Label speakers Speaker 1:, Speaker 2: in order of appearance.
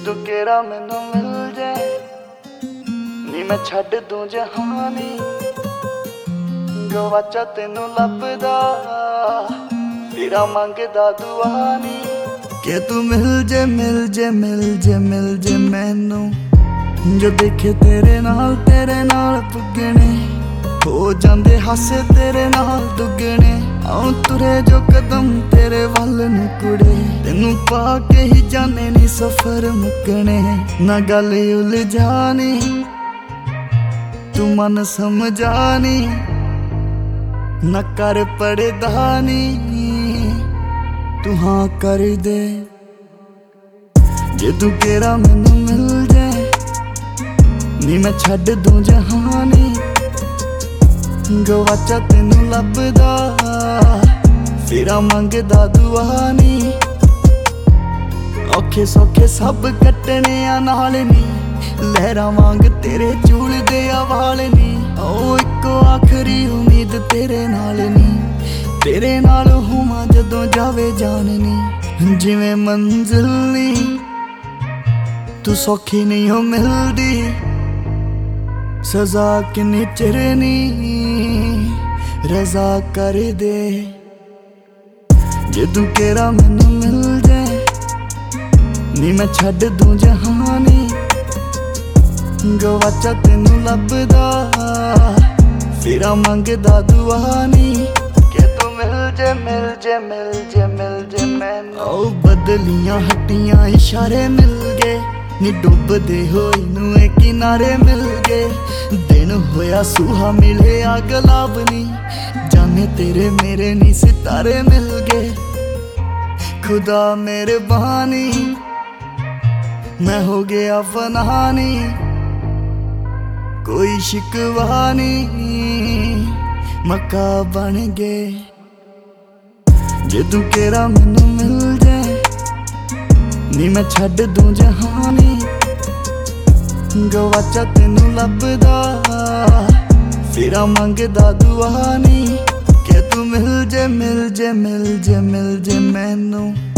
Speaker 1: तू केरा मैनू मिल जाए नी मैं छड्ड दूं जहानी। गवाचा तेनू लभदा फिरा मंगदा दुआ नी। के तू मिल जे मिल जे मिल जे मिल जे मैनू जो देखे तेरे नाल पुगने हो जांदे हासे तेरे नाल दुगने। आऊं तुरे जो कदम तेरे वल नु कुड़े तेनू पाके ही जाने नी सफर मुकने। ना गल उलझानी तू मन समझानी ना कर पड़ेदानी तू हाँ कर दे। जे तू केरा मैनू मिल जाए नी मैं छड्ड दूं जहानी। गवाचा तेनू लभदा फिरा मंगदा दुआ नी। औखे सौखे सब कट्टने आ नाल नी लहरां वांग तेरे झूलदे आ वाल नी। ओ इक्को आखरी उम्मीद तेरे नाल नी तेरे नाल होवां जदों जावे जान नी। जिवें मंजिल नी तू सौखी नहीं हो मिलदी सजा किन्नी चिरनी रजा कर दे। जे तू केरा मैनू मिल जाए नी मैं छड्ड दूं जहानी। गवाचा तेनू लभदा फिरा मंगदा दुआ नी। के तू मिल जे मिल जे मिल जे मिल जे मैनू। ओ बदलियां हट्टियां इशारे मिल गए नी डुबदे होए नू किनारे मिल गए। दिन होया सूहा मिले आ गुलाब नी जाने तेरे मेरे नी सितारे मिल गए। खुदा मेहरबानी मैं हो गया फनानी कोई शिकवा नहीं मक्का बन गए। जे तू केरा मैनू मिल जाए नी मैं छड्ड दूं जहानी। गवाचा तेनू लभदा फिरा मंगदा दुआ नी। के तू मिल जे मिल जे मिल जे मिल जे मैनू।